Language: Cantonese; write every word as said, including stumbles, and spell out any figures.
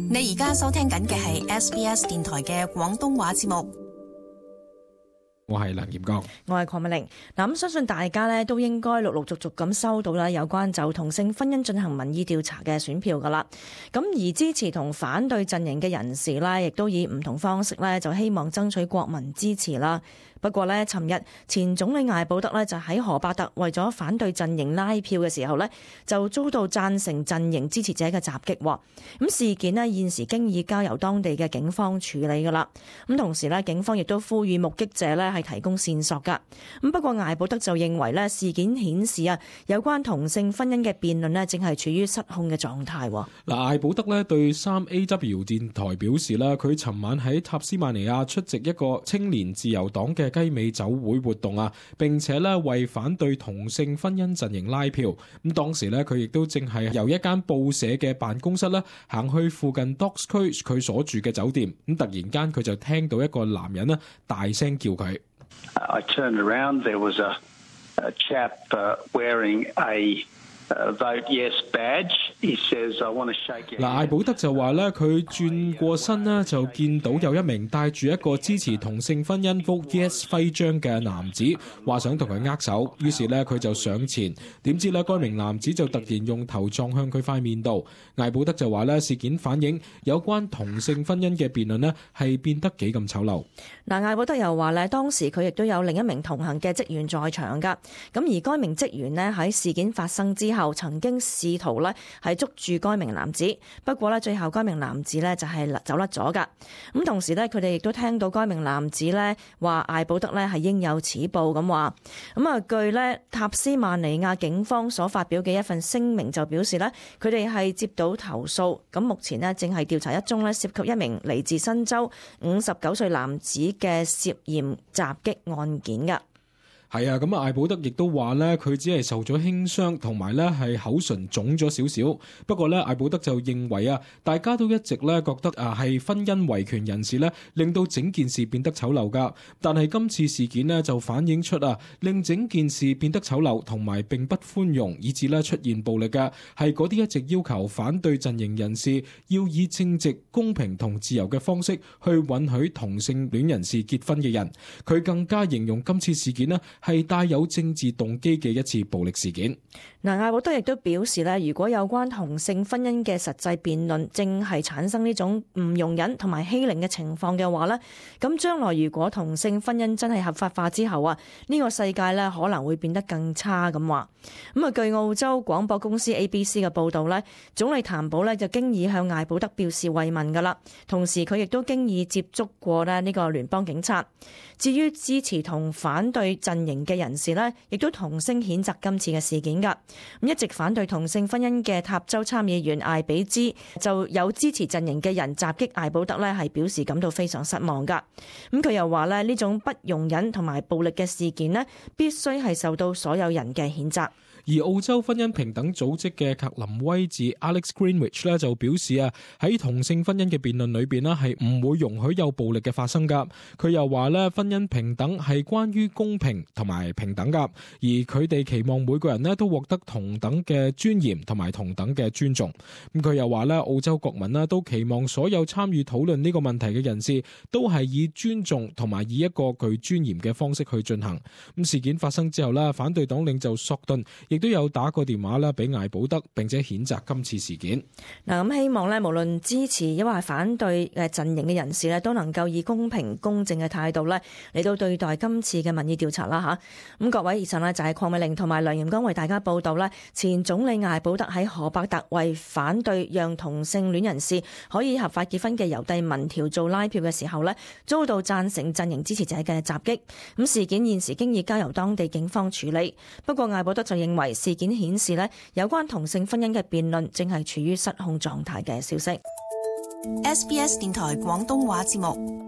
你而家收聽緊嘅係 S B S 電台嘅廣東話節目。 我係梁炎剛， 我係鄺美玲。嗱，咁相信大家咧都應該陸陸續續咁收到啦，有關就同性婚姻進行民意調查嘅選票噶啦。咁而支持同反對陣營嘅人士咧，亦都以唔同方式咧，就希望爭取國民支持啦。不過呢，尋日前總理艾保德呢就喺荷伯特為咗反對陣營拉票嘅時候呢，就遭到贊成陣營支持者嘅襲擊。咁事件呢現時經已交由當地嘅警方處理噶啦。咁同時呢，警方亦都呼籲目擊者呢係提供線索噶。咁不過艾保德就認為呢事件顯示啊，有關同性婚姻嘅辯論呢正係處於失控嘅狀態。 嗱，艾保德呢對三 A W 電台表示啦，佢尋晚喺塔斯曼尼亞出席一個青年自由黨嘅雞尾酒會活動啊，並且咧為反對同性婚姻陣營拉票。咁當時咧佢亦都正係由一間報社嘅辦公室咧行去附近 Docks 區佢所住嘅酒店。咁突然間佢就聽到一個男人咧大聲叫佢。 I turned around, there was a, a chap uh, wearing a Uh, vote yes badge. He says, I want to shake your hand. 嗱，艾保德就話咧，佢轉過身咧，就見到有一名帶住一個支持同性婚姻 vote yes 徽章嘅男子，話想同佢握手。於是咧，佢就上前，點知咧，該名男子就突然用頭撞向佢塊面度。艾保德就話咧，事件反映有關同性婚姻嘅辯論咧，係變得幾咁醜陋。 嗱，艾保德又話咧，當時佢亦都有另一名同行嘅職員在場㗎。咁而該名職員咧喺事件發生之後，後曾經試圖咧係捉住該名男子，不過咧最後該名男子咧就係走甩咗噶。咁同時咧佢哋亦都聽到該名男子咧話艾保德咧係應有此報咁話。咁啊據咧塔斯曼尼亞警方所發表嘅一份聲明就表示咧，佢哋係接到投訴，咁目前咧正係調查一宗咧涉及一名嚟自新州五十九歲男子嘅涉嫌襲擊案件噶。 係啊，咁啊，艾保德亦都話咧，佢只係受咗輕傷，同埋咧係口唇腫咗少少。不過咧，艾保德就認為啊，大家都一直咧覺得啊係婚姻維權人士咧，令到整件事變得醜陋噶。但係今次事件呢，就反映出啊，令整件事變得醜陋，同埋並不寬容，以致咧出現暴力嘅係嗰啲一直要求反對陣營人士要以正直、公平同自由嘅方式去允許同性戀人士結婚嘅人。佢更加形容今次事件呢，係帶有政治動機嘅一次暴力事件。 嗱，艾保德亦都表示咧，如果有關同性婚姻嘅實際辯論正係產生呢種唔容忍同埋欺凌嘅情況嘅話咧，咁將來如果同性婚姻真係合法化之後啊，呢個世界咧可能會變得更差咁話。咁啊，據澳洲廣播公司 A B C 嘅報導咧，總理譚寶咧就經已向艾保德表示慰問噶啦，同時佢亦都經已接觸過咧呢個聯邦警察。至於支持同反對陣營嘅人士呢，亦都同聲譴責今次嘅事件㗎。咁一直反對同性婚姻嘅塔州參議員艾比茲就有支持陣營嘅人襲擊艾保德呢，係表示感到非常失望㗎。咁佢又話呢，呢種不容忍同埋暴力嘅事件呢，必須係受到所有人嘅譴責。 而澳洲婚姻平等組織嘅格林威治 Alex Greenwich 咧就表示啊，喺同性婚姻嘅辯論裏邊咧係唔會容許有暴力嘅發生噶。佢又話咧，婚姻平等係關於公平同埋平等噶，而佢哋期望每個人咧都獲得同等嘅尊嚴同埋同等嘅尊重。咁佢又話咧，澳洲國民咧都期望所有參與討論呢個問題嘅人士都係以尊重同埋以一個具尊嚴嘅方式去進行。咁事件發生之後咧，反對黨領袖索頓亦都有打過電話啦，俾艾保德，並且譴責今次事件。 嗱，咁希望咧，無論支持抑或係反對嘅陣營嘅人士咧，都能夠以公平公正嘅態度咧嚟到對待今次嘅民意調查啦吓。咁各位，以上咧就係鄺美玲同埋梁炎剛為大家報道咧，前總理艾保德喺荷伯特為反對讓同性戀人士可以合法結婚嘅郵遞民調做拉票嘅時候咧，遭到贊成陣營支持者嘅襲擊。咁事件現時經已交由當地警方處理。不過艾保德就認為事件顯示咧，有關同性婚姻嘅辯論正係處於失控狀態嘅消息。 S B S 電台廣東話節目。